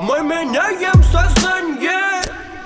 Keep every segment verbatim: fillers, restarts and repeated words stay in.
Мы меняем сознание,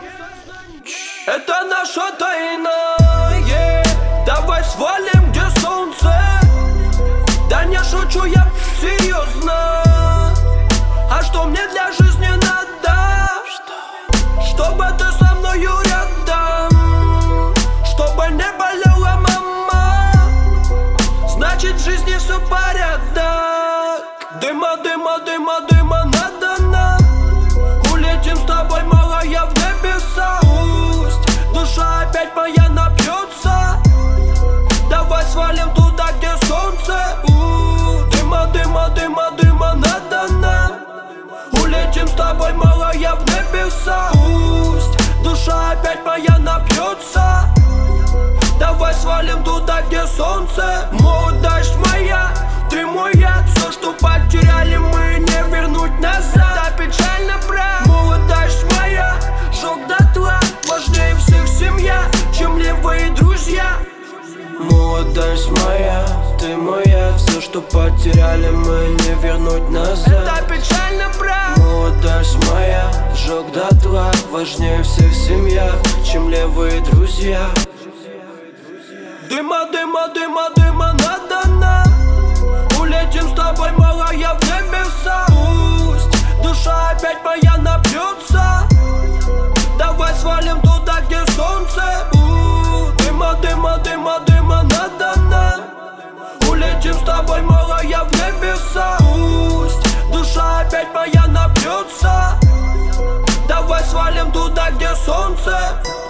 это наша тайна. Давай свалим, где солнце. Да не шучу, я серьезно. А что мне для жизни надо? Чтобы ты со мною рядом, чтобы не болела мама. Значит в жизни все порядок. Дыма, дыма, дыма, дыма надо нам. Улетим с тобой, малая, в небеса. Пусть душа опять моя напьется. Давай свалим туда, где солнце. У, дыма, дыма, дыма, дыма надо нам. Улетим с тобой, малая, в небеса. Пусть душа опять моя напьется. Давай свалим туда, где солнце. Молодость моя, ты мой яд. Все, что потеряли, мы не вернуть назад. Это печально, брат. Молодость моя, жёг дотла. Важнее всех семья, чем левые друзья. Молодость моя, ты моя. Все, что потеряли, мы не вернуть назад. Это печально, брат. Молодость моя, жёг дотла. Важнее всех семья, чем левые друзья. Дыма, дыма, дыма, дыма надо нам. Улетим с тобой, малая, в небеса. Пусть душа опять моя напьется. Давай свалим туда, где солнце. У, дыма, дыма, дыма, дыма надо нам. Улетим с тобой, малая, в небеса. Пусть душа опять моя напьется. Давай свалим туда, где солнце.